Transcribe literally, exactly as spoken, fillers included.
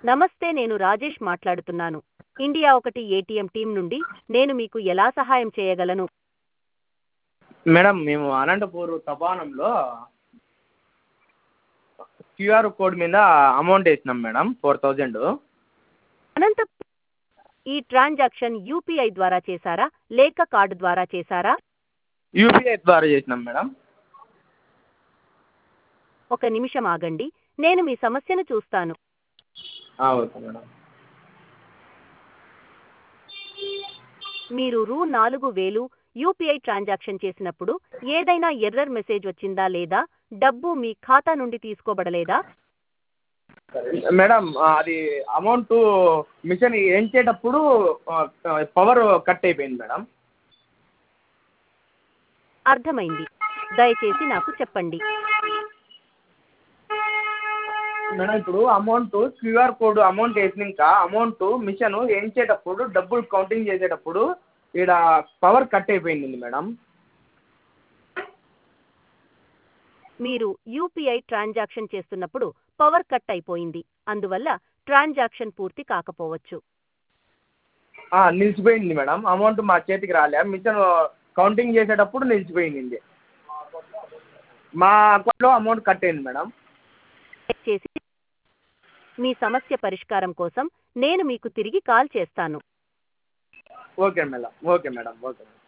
నమస్తే, నేను రాజేష్ మాట్లాడుతున్నాను. ఇండియా ఒకటి ఏటీఎం టీం నుండి. నేను మీకు ఎలా సహాయం చేయగలను? మేడం మేము అనంతపూర్ తపానంలో క్యూఆర్ కోడ్ మీద అమౌంట్ వేసినాం మేడం ఫోర్ థౌజండ్. అనంతపురం ఈ ట్రాన్సాక్షన్ యూపీఐ ద్వారా చేశారా లేక కార్డు ద్వారా చేశారా? యూపీఐ ద్వారా చేసినాం మేడం. ఒక నిమిషం ఆగండి, నేను మీ సమస్యను చూస్తాను. ఆ, ఓకే మేడం. మీరు రూ నాలుగు వేలు యూపీఐ ట్రాన్సాక్షన్ చేసినప్పుడు ఏదైనా ఎర్రర్ మెసేజ్ వచ్చిందా లేదా డబ్బు మీ ఖాతా నుండి తీసుకోబడలేదా? మేడం అది అమౌంట్ మిషన్ ఎంచేటప్పుడు పవర్ కట్ అయిపోయింది మేడం. అర్థమైంది, దయచేసి నాకు చెప్పండి. మేడం ఇప్పుడు అమౌంట్ క్యూఆర్ కోడ్ అమౌంట్ వేసినాక అమౌంట్ మిషన్ ఎంచేటప్పుడు డబ్బులు కౌంటింగ్ చేసేటప్పుడు ఇక్కడ పవర్ కట్ అయిపోయింది మేడం. మీరు యూపీఐ ట్రాన్సాక్షన్ చేస్తున్నప్పుడు పవర్ కట్ అయిపోయింది, అందువల్ల ట్రాన్సాక్షన్ పూర్తి కాకపోవచ్చు. ఆ, నిలిచిపోయింది మేడం. అమౌంట్ మా చేతికి రాలే, మిషన్ కౌంటింగ్ చేసేటప్పుడు నిలిచిపోయింది. మా అకౌంట్లో అమౌంట్ కట్ అయింది మేడం. దయచేసి మీ సమస్య పరిష్కారం కోసం నేను మీకు తిరిగి కాల్ చేస్తాను. Okay madam okay madam okay madam